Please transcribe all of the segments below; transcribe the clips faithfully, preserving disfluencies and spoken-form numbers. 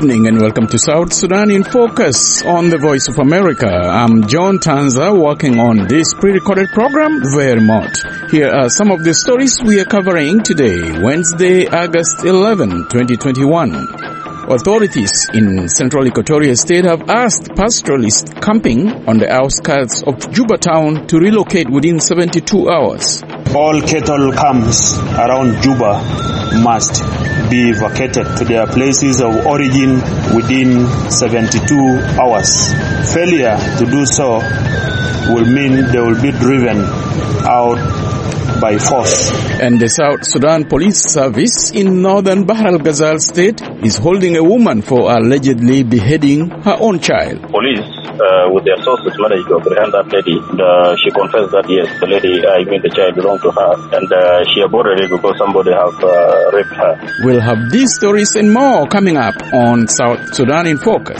evening and welcome to South Sudan in Focus on the Voice of America. I'm John Tanza, working on this pre-recorded program very much. Here are some of the stories we are covering today, Wednesday, August eleventh, twenty twenty-one. Authorities in Central Equatoria State have asked pastoralists camping on the outskirts of Juba town to relocate within seventy-two hours. All cattle camps around Juba must be vacated to their places of origin within seventy-two hours. Failure to do so will mean they will be driven out by force. And the South Sudan Police Service in northern Bahr al-Ghazal state is holding a woman for allegedly beheading her own child. Police, uh, with their sources, managed to apprehend that lady. And, uh, she confessed that yes, the lady, I mean the child, belonged to her, and uh, she aborted it because somebody have uh, raped her. We'll have these stories and more coming up on South Sudan in Focus.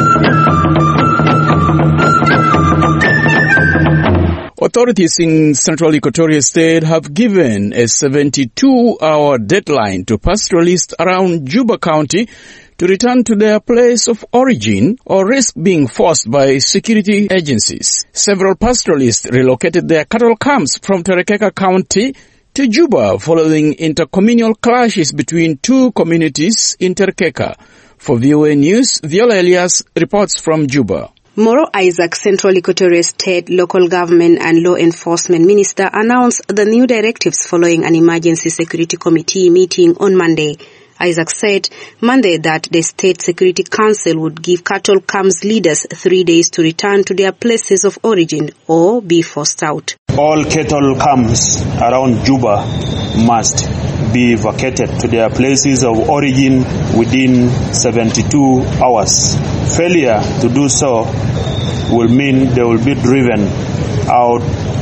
Authorities in Central Equatoria State have given a seventy-two hour deadline to pastoralists around Juba County to return to their place of origin or risk being forced by security agencies. Several pastoralists relocated their cattle camps from Terekeka County to Juba following intercommunal clashes between two communities in Terekeka. For V O A News, Viola Elias reports from Juba. Moro Isaac, Central Equatoria State Local Government and Law Enforcement Minister, announced the new directives following an emergency security committee meeting on Monday. Isaac said Monday that the State Security Council would give cattle camps leaders three days to return to their places of origin or be forced out. All cattle camps around Juba must be vacated to their places of origin within seventy-two hours. Failure to do so will mean they will be driven out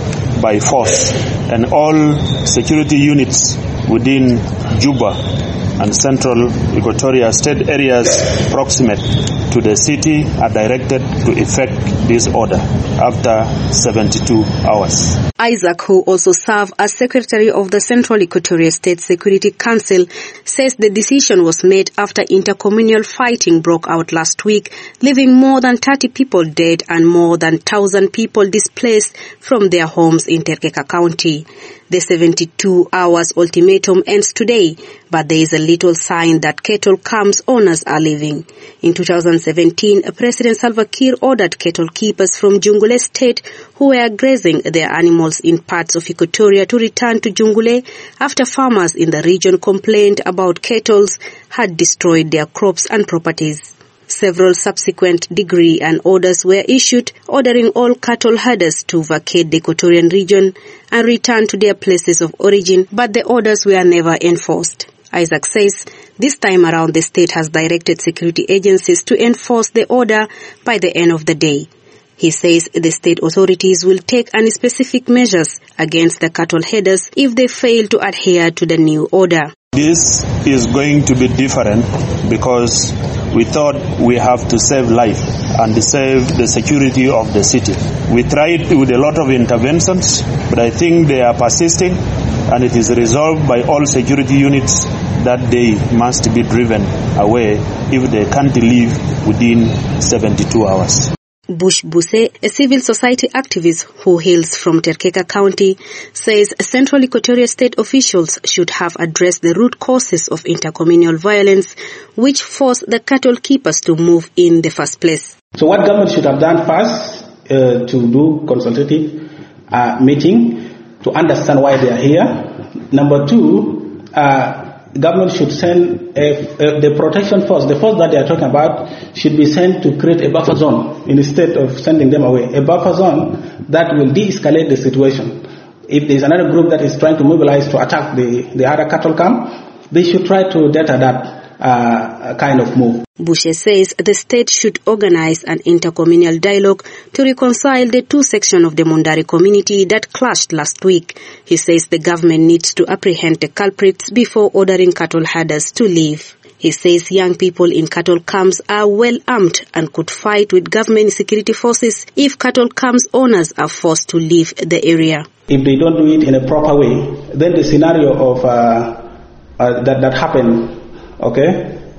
by force, and all security units within Juba and Central Equatoria State areas proximate to the city are directed to effect this order after seventy-two hours. Isaac, who also served as Secretary of the Central Equatoria State Security Council, says the decision was made after intercommunal fighting broke out last week, leaving more than thirty people dead and more than one thousand people displaced from their homes in Terekeka County. The seventy-two hours ultimatum ends today, but there is a little sign that cattle camps owners are leaving. In two thousand seventeen, President Salva Kiir ordered cattle keepers from Jungule State who were grazing their animals in parts of Equatoria to return to Jungule after farmers in the region complained about cattle had destroyed their crops and properties. Several subsequent decree and orders were issued ordering all cattle herders to vacate the Equatorian region and return to their places of origin, but the orders were never enforced. Isaac says this time around the state has directed security agencies to enforce the order by the end of the day. He says the state authorities will take any specific measures against the cattle herders if they fail to adhere to the new order. This is going to be different because we thought we have to save life and save the security of the city. We tried with a lot of interventions, but I think they are persisting, and it is resolved by all security units that they must be driven away if they can't leave within seventy-two hours. Bush Buse, a civil society activist who hails from Terekeka County, says Central Equatoria State officials should have addressed the root causes of intercommunal violence which forced the cattle keepers to move in the first place. So what government should have done first uh, to do consultative uh, meeting to understand why they are here. Number two, uh, government should send a, a, the protection force, the force that they are talking about, should be sent to create a buffer zone instead of sending them away. A buffer zone that will de-escalate the situation. If there is another group that is trying to mobilize to attack the, the other cattle camp, they should try to deter that uh, kind of move. Bushe says the state should organize an intercommunal dialogue to reconcile the two sections of the Mundari community that clashed last week. He says the government needs to apprehend the culprits before ordering cattle herders to leave. He says young people in cattle camps are well armed and could fight with government security forces if cattle camps owners are forced to leave the area. If they don't do it in a proper way, then the scenario of uh, uh, that, that happened, okay,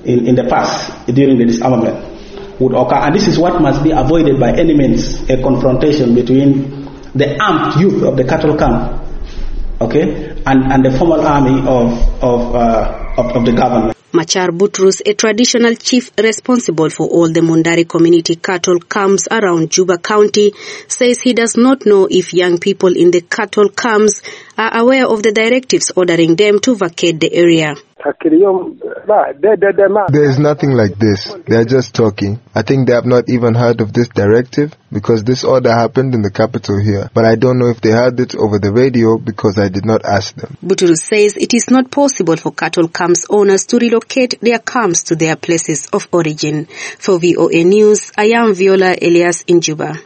in, in the past during the disarmament would occur. And this is what must be avoided by any means, a confrontation between the armed youth of the cattle camp, okay, and, and the formal army of, of, uh, of, of the government. Machar Butrus, a traditional chief responsible for all the Mundari community cattle camps around Juba County, says he does not know if young people in the cattle camps are aware of the directives ordering them to vacate the area. There is nothing like this. They are just talking. I think they have not even heard of this directive because this order happened in the capital here. But I don't know if they heard it over the radio because I did not ask them. Buturus says it is not possible for cattle camps owners to relocate their camps to their places of origin. For V O A News, I am Viola Elias in Juba.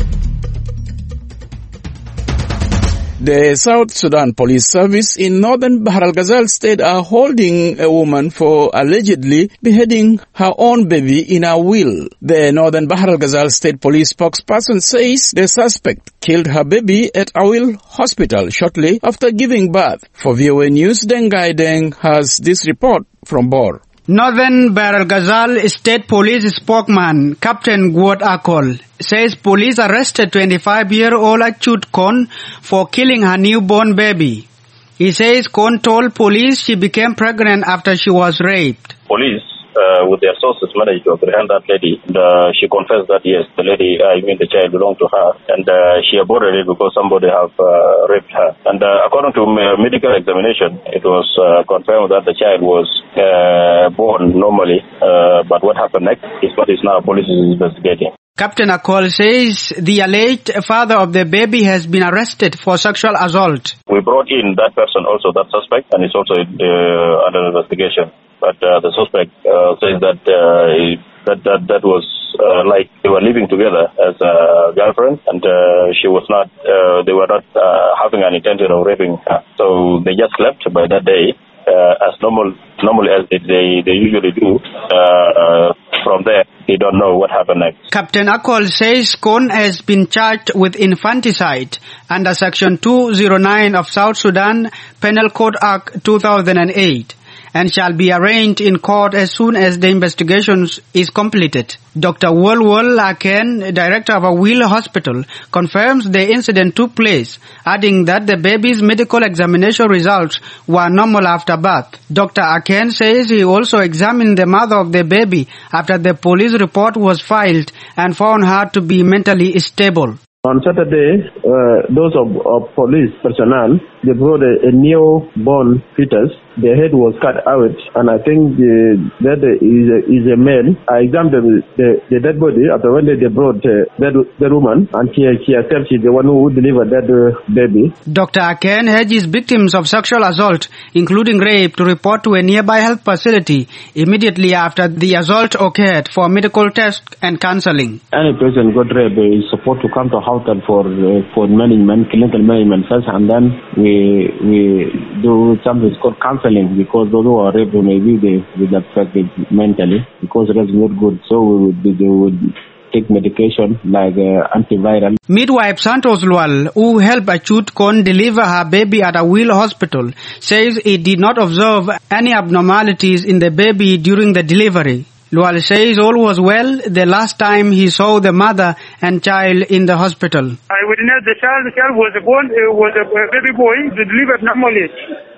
The South Sudan Police Service in northern Bahr al-Ghazal state are holding a woman for allegedly beheading her own baby in a will. The northern Bahr al-Ghazal state police spokesperson says the suspect killed her baby at Awil Hospital shortly after giving birth. For V O A News, Dengai Deng has this report from Bor. Northern Bahr al-Ghazal State Police spokesman Captain Guad Akol says police arrested twenty-five-year-old Achut Kon for killing her newborn baby. He says Kon told police she became pregnant after she was raped. Police, uh, with their sources, managed to apprehend that lady. And, uh, she confessed that yes, the lady, I mean the child, belonged to her, and uh, she aborted it because somebody have uh, raped her. And uh, according to uh, medical examination, it was uh, confirmed that the child was uh, born normally, uh, but what happened next is what is now police is investigating. Captain Akol says the alleged father of the baby has been arrested for sexual assault. We brought in that person also, that suspect, and it's also uh, under investigation. But uh, the suspect uh, says that, uh, that that that was uh, like they were living together as a girlfriend, and uh, she was not. Uh, they were not uh, having an intention of raping her. So they just slept by that day uh, as normal, normally as they they, they usually do. Uh, uh, from there, they don't know what happened next. Captain Akol says Kon has been charged with infanticide under Section two oh nine of South Sudan Penal Code Act two thousand eight. And shall be arraigned in court as soon as the investigation is completed. Doctor Wolwol Aken, director of Awil Hospital, confirms the incident took place, adding that the baby's medical examination results were normal after birth. Doctor Aken says he also examined the mother of the baby after the police report was filed and found her to be mentally stable. On Saturday, uh, those of, of police personnel, they brought a, a newborn fetus. The head was cut out, and I think the, that is a, is a male. I examined the, the dead body after when they brought uh, that, that woman, and she, she accepts she's the one who delivered that uh, baby. Doctor Aken urges victims of sexual assault, including rape, to report to a nearby health facility immediately after the assault occurred for medical tests and counseling. Any person got raped is supposed to come to hospital for uh, for management, clinical management first, and then we we do something called counseling. Because those who are raped maybe they will be affected mentally because that's not good. So we would, they would take medication like uh, antiviral. Midwife Santos Lual, who helped Achut Kon deliver her baby at Awil Hospital, says he did not observe any abnormalities in the baby during the delivery. Lual says all was well the last time he saw the mother and child in the hospital. I witnessed the child. The child was born, uh, was a baby boy, delivered normally.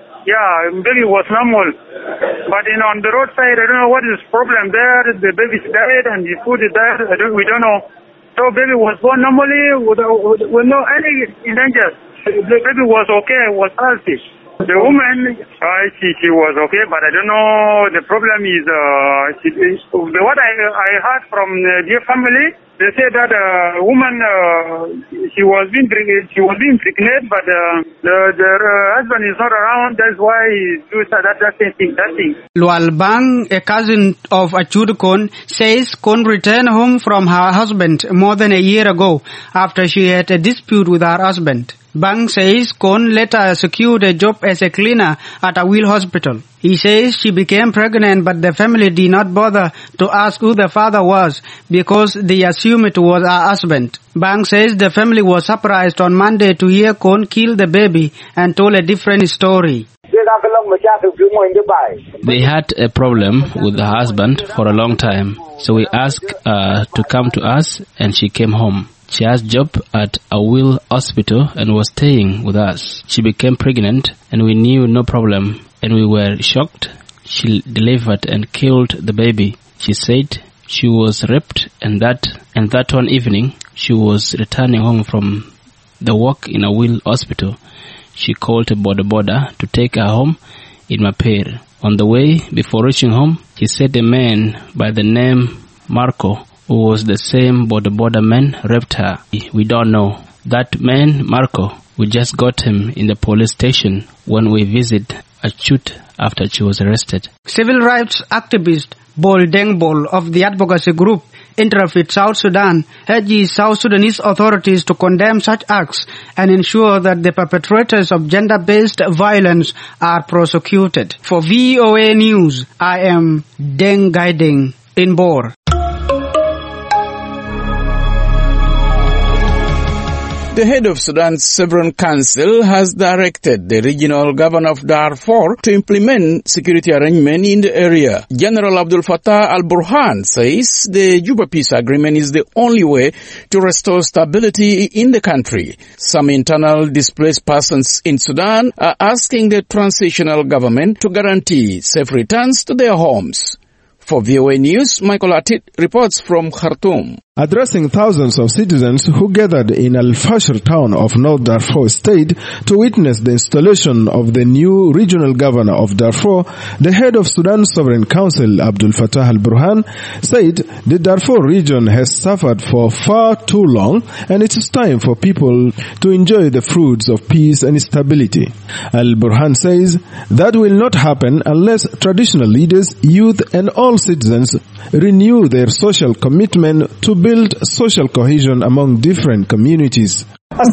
Yeah, baby was normal. But you know, on the roadside, I don't know what is the problem there. The baby's died and the food is there. I don't, we don't know. So baby was born normally without, with no any danger. The baby was okay, was healthy. The woman, uh, she, she was okay, but I don't know. The problem is, uh, she, what I, I heard from uh, their family, they said that a uh, woman, uh, she was being she was being pregnant, but uh, the the uh, husband is not around. That's why he do that that thing. That thing. Lual Bang, a cousin of Achut Kon, says Kon returned home from her husband more than a year ago after she had a dispute with her husband. Bang says Kon later secured a job as a cleaner at Awil Hospital. He says she became pregnant, but the family did not bother to ask who the father was because they assumed it was her husband. Bang says the family was surprised on Monday to hear Kon kill the baby and told a different story. They They had a problem with the husband for a long time, so we asked uh, to come to us, and she came home. She has a job at a Will Hospital and was staying with us. She became pregnant, and we knew no problem, and we were shocked. She delivered and killed the baby. She said she was raped, and that and that one evening she was returning home from the work in a Will Hospital. She called a border border to take her home in Mapere. On the way, before reaching home, she said a man by the name Marco, who was the same border border man, raped her. We don't know. That man, Marco, we just got him in the police station when we visit a shoot after she was arrested. Civil rights activist Bol Dengbol of the advocacy group Interfaith South Sudan urges South Sudanese authorities to condemn such acts and ensure that the perpetrators of gender-based violence are prosecuted. For V O A News, I am Deng Gaideng in Bor. The head of Sudan's Sovereign Council has directed the regional governor of Darfur to implement security arrangement in the area. General Abdul Fattah al-Burhan says the Juba Peace Agreement is the only way to restore stability in the country. Some internal displaced persons in Sudan are asking the transitional government to guarantee safe returns to their homes. For V O A News, Michael Atit reports from Khartoum. Addressing thousands of citizens who gathered in Al-Fashir town of North Darfur State to witness the installation of the new regional governor of Darfur, the head of Sudan's Sovereign Council, Abdul Fattah al-Burhan, said the Darfur region has suffered for far too long and it is time for people to enjoy the fruits of peace and stability. Al-Burhan says that will not happen unless traditional leaders, youth and all citizens renew their social commitment to build social cohesion among different communities. We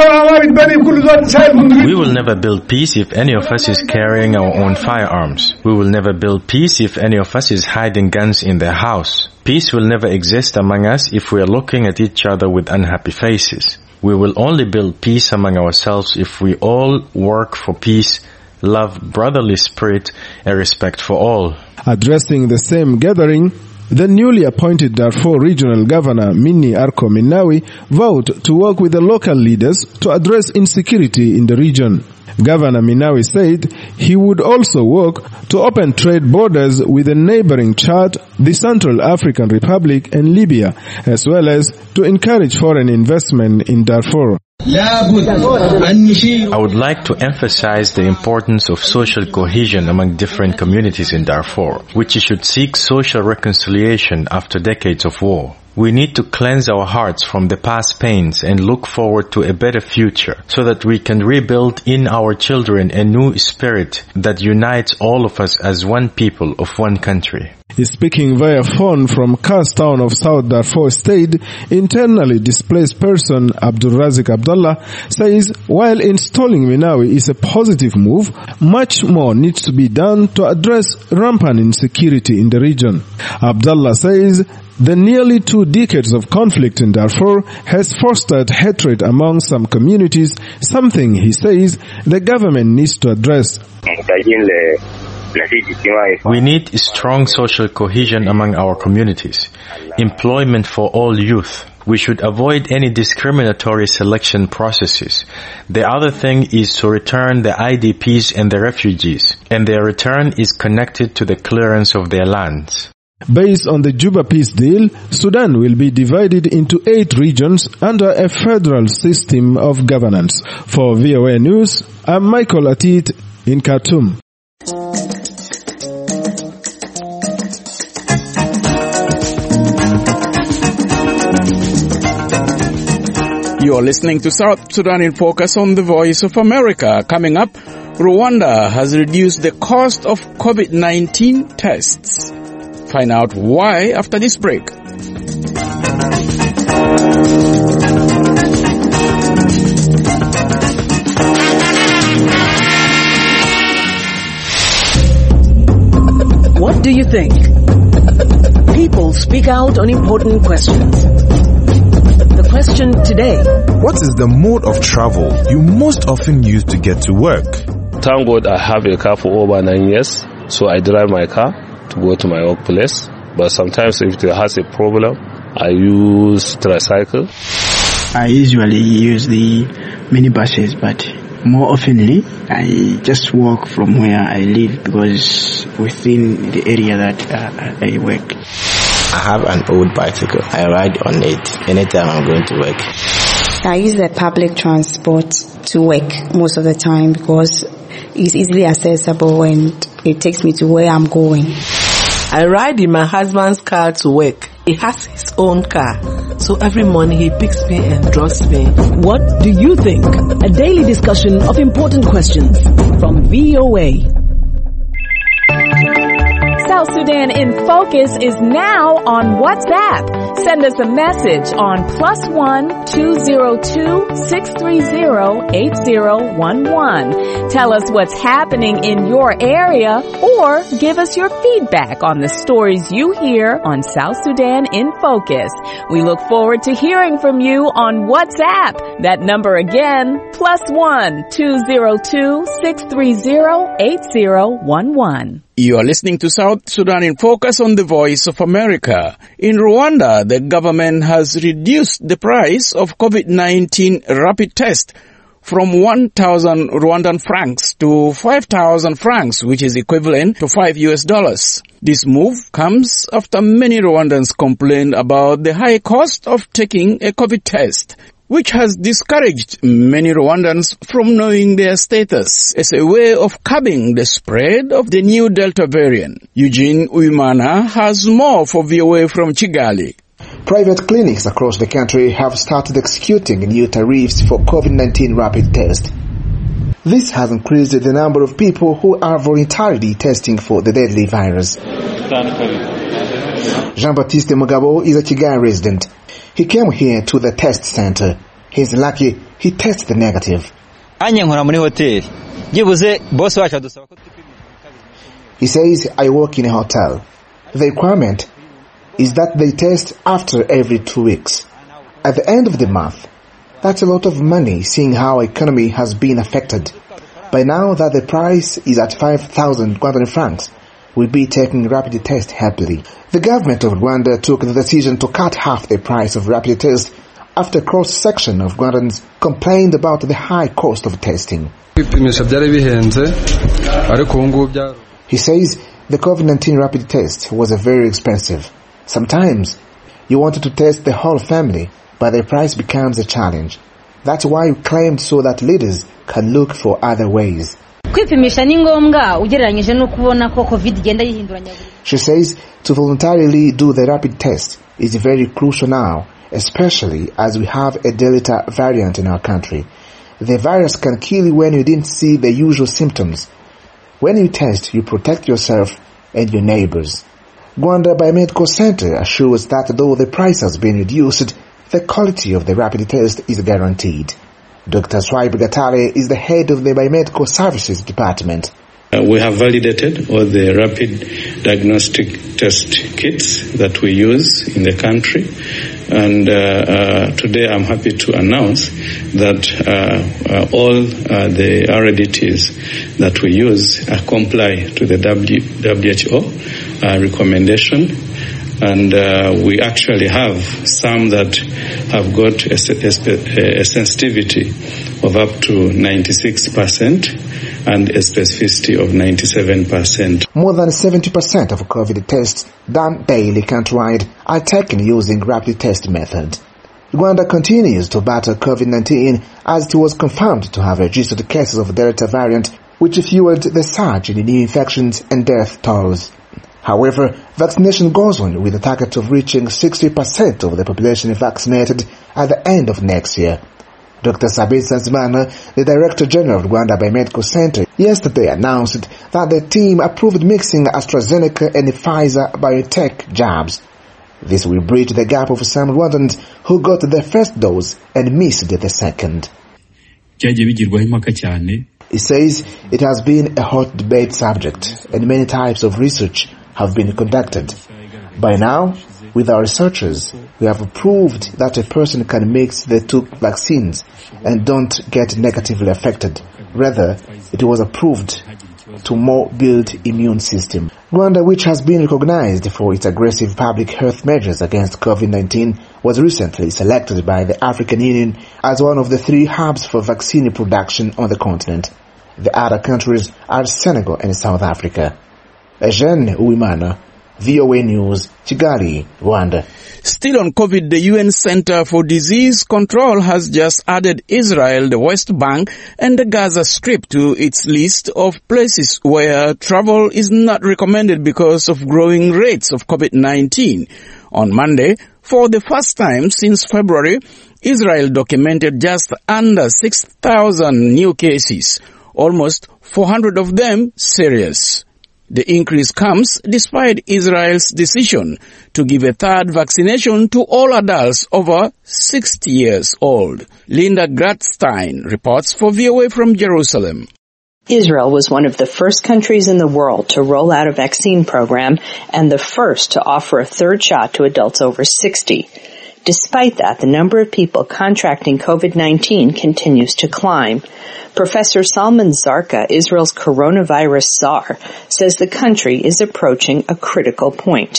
will never build peace if any of us is carrying our own firearms. We will never build peace if any of us is hiding guns in their house. Peace will never exist among us if we are looking at each other with unhappy faces. We will only build peace among ourselves if we all work for peace, love, brotherly spirit, and respect for all. Addressing the same gathering, the newly appointed Darfur Regional Governor Minni Arko Minnawi vowed to work with the local leaders to address insecurity in the region. Governor Minnawi said he would also work to open trade borders with the neighboring Chad, the Central African Republic and Libya, as well as to encourage foreign investment in Darfur. I would like to emphasize the importance of social cohesion among different communities in Darfur, which should seek social reconciliation after decades of war. We need to cleanse our hearts from the past pains and look forward to a better future so that we can rebuild in our children a new spirit that unites all of us as one people of one country. Speaking via phone from Kas town of South Darfur State, internally displaced person Abdul Razik Abdullah says while installing Minnawi is a positive move, much more needs to be done to address rampant insecurity in the region. Abdullah says the nearly two decades of conflict in Darfur has fostered hatred among some communities, something he says the government needs to address. We need strong social cohesion among our communities, employment for all youth. We should avoid any discriminatory selection processes. The other thing is to return the I D Ps and the refugees, and their return is connected to the clearance of their lands. Based on the Juba Peace Deal, Sudan will be divided into eight regions under a federal system of governance. For V O A News, I'm Michael Atit in Khartoum. You are listening to South Sudan in Focus on the Voice of America. Coming up, Rwanda has reduced the cost of COVID nineteen tests. Find out why after this break. What do you think? People speak out on important questions. The question today: what is the mode of travel you most often use to get to work? thank God I have a car for over nine years, so I drive my car to go to my workplace. But sometimes if there has a problem, I use tricycle. I usually use the minibuses, but more oftenly I just walk from where I live because within the area that uh, I work. I have an old bicycle. I ride on it anytime I'm going to work. I use the public transport to work most of the time because it's easily accessible and it takes me to where I'm going. I ride in my husband's car to work. He has his own car, so every morning he picks me and drops me. What do you think? A daily discussion of important questions from V O A. South Sudan in Focus is now on WhatsApp. Send us a message on plus one two zero two six three zero eight zero one one. Tell us what's happening in your area or give us your feedback on the stories you hear on South Sudan in Focus. We look forward to hearing from you on WhatsApp. That number again, plus one two zero two six three zero eight zero one one. You are listening to South Sudan in Focus on the Voice of America. In Rwanda, the government has reduced the price of COVID nineteen rapid test from one thousand Rwandan francs to five thousand francs, which is equivalent to five U S dollars. This move comes after many Rwandans complained about the high cost of taking a COVID test, which has discouraged many Rwandans from knowing their status as a way of curbing the spread of the new Delta variant. Eugene Uimana has more for V O A from Kigali. Private clinics across the country have started executing new tariffs for COVID nineteen rapid tests. This has increased the number of people who are voluntarily testing for the deadly virus. Jean-Baptiste Mugabo is a Kigali resident. He came here to the test center. He's lucky he tested negative. He says, I work in a hotel. The requirement is that they test after every two weeks. At the end of the month, that's a lot of money seeing how our economy has been affected. By now that the price is at five thousand Rwandan francs, we'll be taking rapid test happily. The government of Rwanda took the decision to cut half the price of rapid test after a cross-section of Rwandans complained about the high cost of testing. He says the COVID nineteen rapid test was a very expensive. Sometimes you wanted to test the whole family, but the price becomes a challenge. That's why we claimed so that leaders can look for other ways. She says to voluntarily do the rapid test is very crucial now, especially as we have a Delta variant in our country. The virus can kill you when you didn't see the usual symptoms. When you test, you protect yourself and your neighbors. Rwanda Biomedical Center assures that though the price has been reduced, the quality of the rapid test is guaranteed. Doctor Swaib Gatare is the head of the Biomedical Services Department. Uh, we have validated all the rapid diagnostic test kits that we use in the country. And uh, uh, today I'm happy to announce that uh, uh, all uh, the R D Ts that we use uh, comply to the W H O uh, recommendation. And uh, we actually have some that have got a, a, a sensitivity of up to ninety-six percent and a specificity of ninety-seven percent. More than seventy percent of COVID tests done daily countrywide are taken using rapid test method. Rwanda continues to battle COVID nineteen as it was confirmed to have registered cases of Delta variant, which fueled the surge in new infections and death tolls. However, vaccination goes on with a target of reaching sixty percent of the population vaccinated at the end of next year. Doctor Sabin Sanzimana, the Director General of Rwanda Biomedical Center, yesterday announced that the team approved mixing AstraZeneca and Pfizer BioNTech jabs. This will bridge the gap of some Rwandans who got their first dose and missed the second. He says it has been a hot debate subject and many types of research have been conducted. By now, With our researchers, we have proved that a person can mix the two vaccines and don't get negatively affected. Rather, it was approved to more build immune system. Rwanda, which has been recognized for its aggressive public health measures against COVID nineteen, was recently selected by the African Union as one of the three hubs for vaccine production on the continent. The other countries are Senegal and South Africa. Eugene Uwimana, V O A News, Kigali, Rwanda. Still on COVID, the U N Center for Disease Control has just added Israel, the West Bank, and the Gaza Strip to its list of places where travel is not recommended because of growing rates of COVID nineteen. On Monday, for the first time since February, Israel documented just under six thousand new cases, almost four hundred of them serious. The increase comes despite Israel's decision to give a third vaccination to all adults over sixty years old. Linda Gradstein reports for V O A from Jerusalem. Israel was one of the first countries in the world to roll out a vaccine program and the first to offer a third shot to adults over sixty. Despite that, the number of people contracting COVID nineteen continues to climb. Professor Salman Zarka, Israel's coronavirus czar, says the country is approaching a critical point.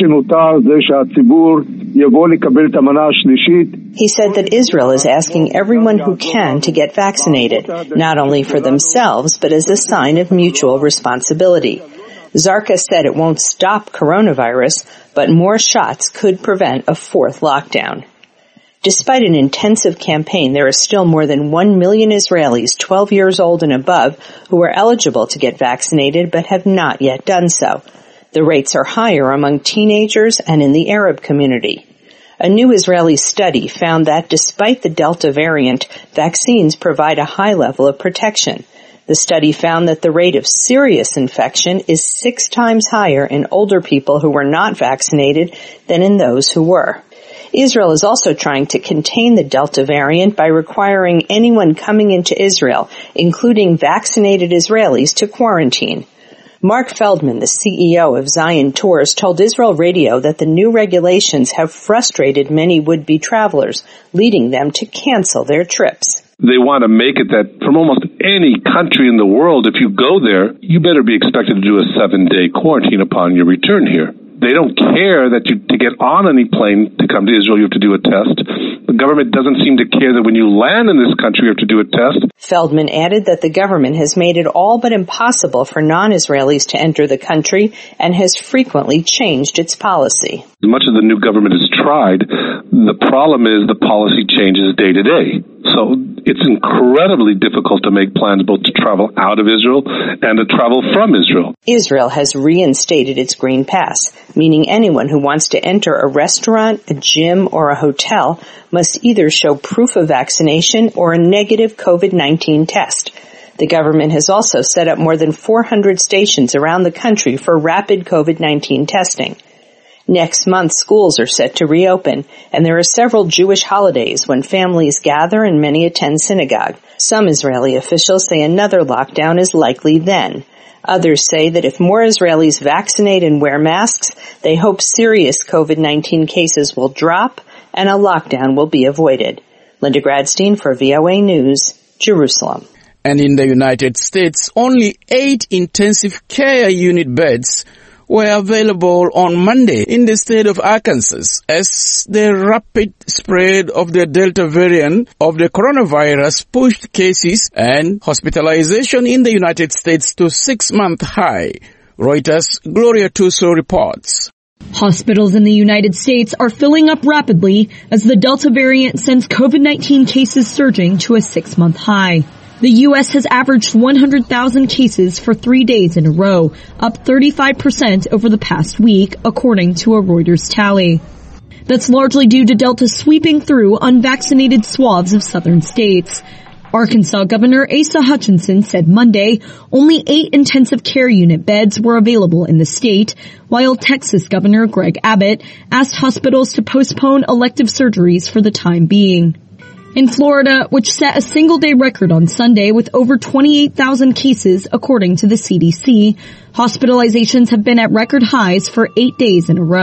He said that Israel is asking everyone who can to get vaccinated, not only for themselves, but as a sign of mutual responsibility. Zarka said it won't stop coronavirus, but more shots could prevent a fourth lockdown. Despite an intensive campaign, there are still more than one million Israelis twelve years old and above who are eligible to get vaccinated but have not yet done so. The rates are higher among teenagers and in the Arab community. A new Israeli study found that despite the Delta variant, vaccines provide a high level of protection. The study found that the rate of serious infection is six times higher in older people who were not vaccinated than in those who were. Israel is also trying to contain the Delta variant by requiring anyone coming into Israel, including vaccinated Israelis, to quarantine. Mark Feldman, the C E O of Zion Tours, told Israel Radio that the new regulations have frustrated many would-be travelers, leading them to cancel their trips. They want to make it that from almost any country in the world, if you go there, you better be expected to do a seven-day quarantine upon your return here. They don't care that you, to get on any plane to come to Israel, you have to do a test. The government doesn't seem to care that when you land in this country, you have to do a test. Feldman added that the government has made it all but impossible for non-Israelis to enter the country and has frequently changed its policy. As much as the new government has tried, the problem is the policy changes day to day. So it's incredibly difficult to make plans both to travel out of Israel and to travel from Israel. Israel has reinstated its Green Pass, meaning anyone who wants to enter a restaurant, a gym, or a hotel must either show proof of vaccination or a negative COVID nineteen test. The government has also set up more than four hundred stations around the country for rapid COVID nineteen testing. Next month, schools are set to reopen, and there are several Jewish holidays when families gather and many attend synagogue. Some Israeli officials say another lockdown is likely then. Others say that if more Israelis vaccinate and wear masks, they hope serious COVID nineteen cases will drop and a lockdown will be avoided. Linda Gradstein for V O A News, Jerusalem. And in the United States, only eight intensive care unit beds were available on Monday in the state of Arkansas as the rapid spread of the Delta variant of the coronavirus pushed cases and hospitalization in the United States to six-month high. Reuters' Gloria Tuso reports. Hospitals in the United States are filling up rapidly as the Delta variant sends COVID nineteen cases surging to a six-month high. The U S has averaged one hundred thousand cases for three days in a row, up thirty-five percent over the past week, according to a Reuters tally. That's largely due to Delta sweeping through unvaccinated swaths of southern states. Arkansas Governor Asa Hutchinson said Monday only eight intensive care unit beds were available in the state, while Texas Governor Greg Abbott asked hospitals to postpone elective surgeries for the time being. In Florida, which set a single-day record on Sunday with over twenty-eight thousand cases, according to the C D C, hospitalizations have been at record highs for eight days in a row.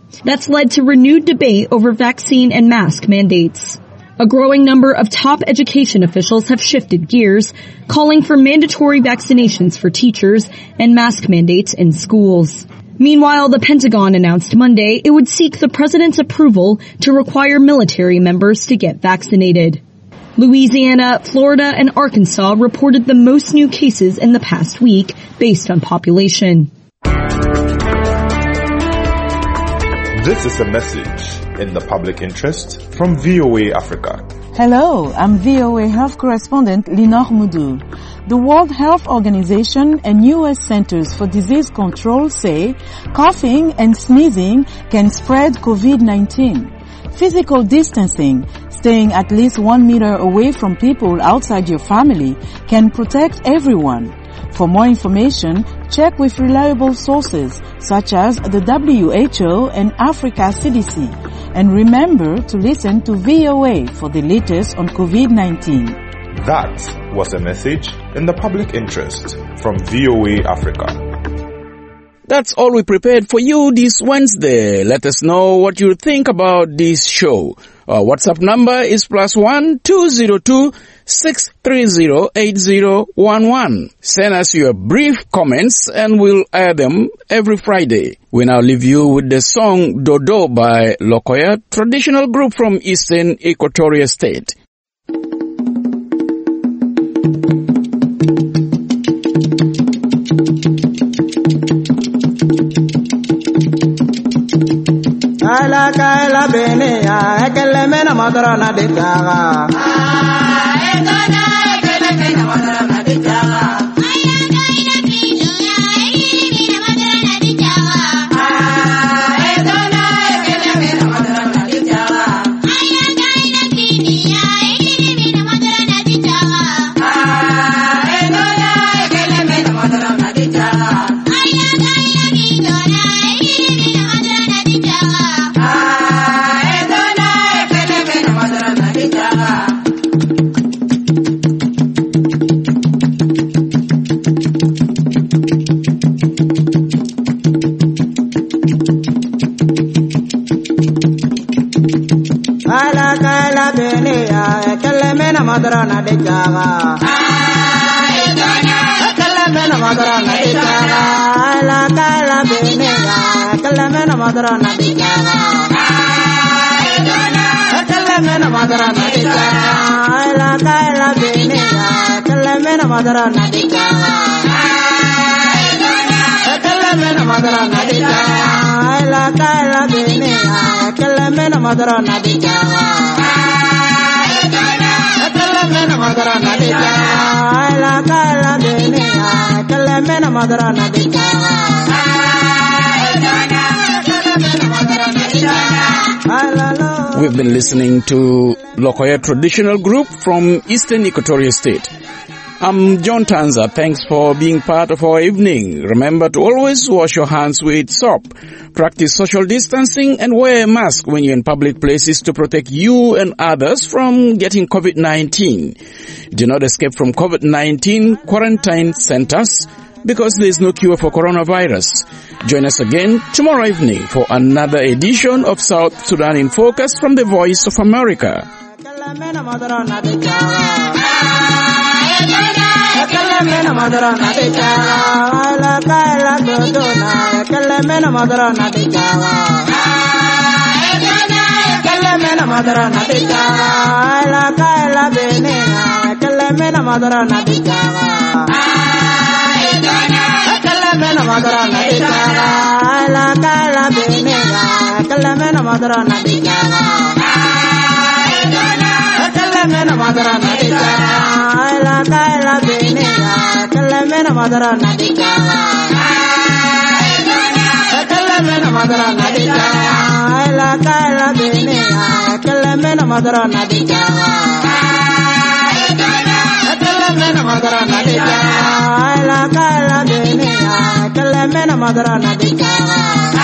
That's led to renewed debate over vaccine and mask mandates. A growing number of top education officials have shifted gears, calling for mandatory vaccinations for teachers and mask mandates in schools. Meanwhile, the Pentagon announced Monday it would seek the president's approval to require military members to get vaccinated. Louisiana, Florida, and Arkansas reported the most new cases in the past week based on population. This is a message in the public interest from V O A Africa. Hello, I'm V O A Health Correspondent Linor Moudou. The World Health Organization and U S Centers for Disease Control say coughing and sneezing can spread COVID nineteen. Physical distancing, staying at least one meter away from people outside your family, can protect everyone. For more information, check with reliable sources such as the W H O and Africa C D C. And remember to listen to V O A for the latest on COVID nineteen. That was a message in the public interest from V O A Africa. That's all we prepared for you this Wednesday. Let us know what you think about this show. Our WhatsApp number is plus one two zero two six three zero eight zero one one. Send us your brief comments and we'll air them every Friday. We now leave you with the song Dodo by Lokoya, traditional group from Eastern Equatoria State. Kaila kaila bene ya ekele mena madrana de taga. Ah, ekona ekele mena madrana de taga. Aya kaila bino ya ekele mena madrana de taga. Ah, ekona ekele mena madrana de taga. Aya kaila bino ya ekele mena madrana de taga. Ah, ekona ekele mena madrana de taga. Aya kaila bino ya ekele mena madrana de taga. Madrana de Java. Ay, dona. Kalamena madrana de Java. La kala benega. Kalamena madrana de Java. Ay, dona. Kalamena madrana de Java. La kala benega. Kalamena madrana de Java. Ay, dona. Kalamena madrana de Java. La kala benega. Kalamena madrana de Java. Madrana de Java, la kala benea, kalamena madrana de Java. We've been listening to Lokoya Traditional Group from Eastern Equatoria State. I'm John Tanza. Thanks for being part of our evening. Remember to always wash your hands with soap. Practice social distancing and wear a mask when you're in public places to protect you and others from getting COVID nineteen. Do not escape from COVID nineteen quarantine centers because there is no cure for coronavirus. Join us again tomorrow evening for another edition of South Sudan in Focus from the Voice of America. Kalamena madrana de Java, la kaila dodona. Kalamena madrana de Java. Kalamena madrana de Java, la kaila benena. Kalamena madrana de Java. Kalamena madrana de Java, la kaila benena. Kalamena madrana de Java. Kalamena madrana de Java, la kaila benena. Kalamena madrana de Java. Kalamena madrana de Java, la kaila benena. Kalamena madrana de Java. Kalamena madrana de Java, la kaila benena. Kalamena madrana de Java.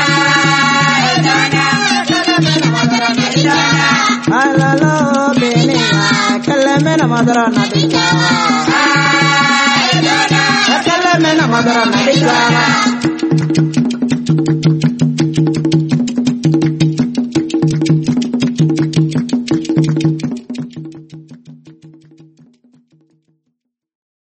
Kalamena madrana de Java, alalo benena. Kalamena madrana de Java. Kalamena madrana de Java.